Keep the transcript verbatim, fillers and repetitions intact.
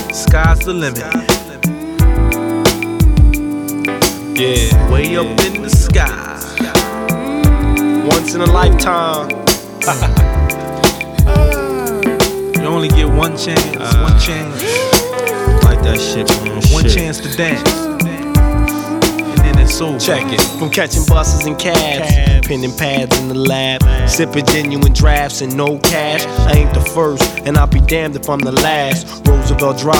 Sky's the limit. Yeah, Way up in the sky. once in a lifetime. You only get one chance, Uh, one chance, Like that shit, man. one Shit. chance to dance. And then it's over. Check it. From catching buses and cabs, penning pads in the lab, sipping genuine drafts and no cash. I ain't the first, and I'll be damned if I'm the last. Roosevelt Drive.